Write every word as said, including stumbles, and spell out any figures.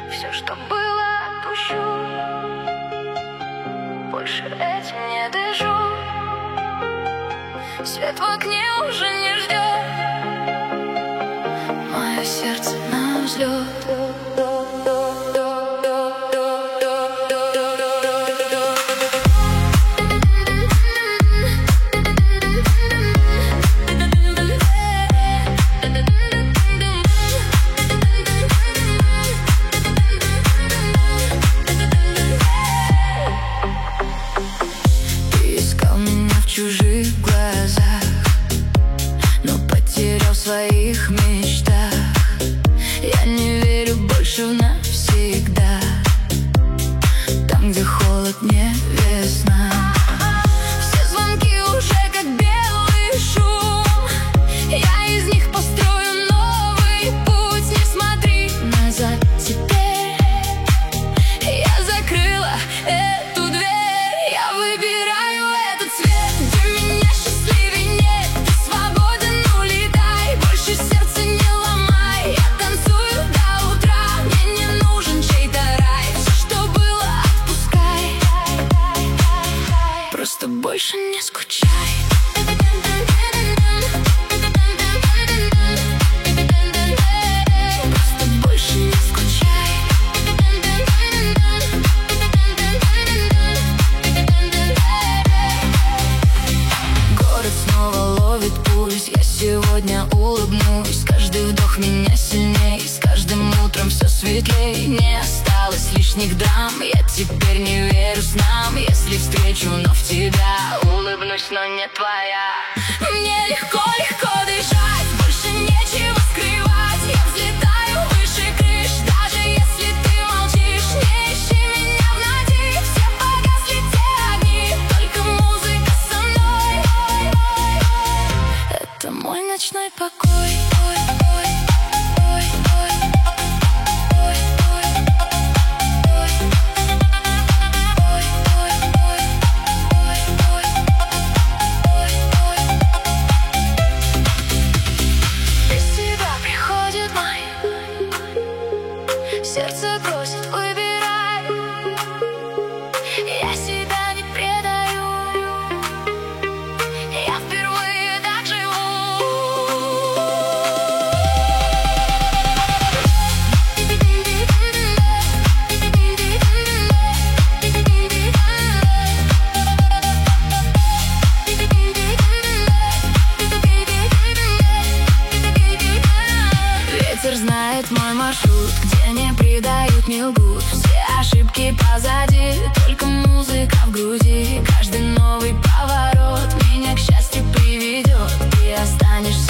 Все, что было, отпущу. Больше этим не дышу. Свет в окне уже не ждет. Мое сердце на взлет. В чужих глазах, но потерял в своих мечтах. Я не верю больше в навсегда. Там, где холод, не весна. Все звонки уже как белый шум. Я из них построю новый путь. Не смотри назад теперь. Я закрыла эту дверь. Я выбираю этот цвет. Просто больше не скучай. Просто больше не скучай. Город снова ловит пульс. Я сегодня улыбнусь. Каждый вдох меня сильней. С каждым утром все светлей. Не осталось лишних драм. Я теперь не верю снам. Если встречу вновь тебя, улыбнусь, но не твоя. Мне легко, легко дышать. Больше нечего скрывать. Я взлетаю выше крыш. Даже если ты молчишь, не ищи меня в ночи. Все погасли те огни. Только музыка со мной. Это мой ночной покой. Сердце просит, выбирай. Я себя не предаю. Я впервые так живу. Ветер знает мой маршрут, где не предают, не лгут. Все ошибки позади, только музыка в груди. Каждый новый поворот меня к счастью приведет. Ты останешься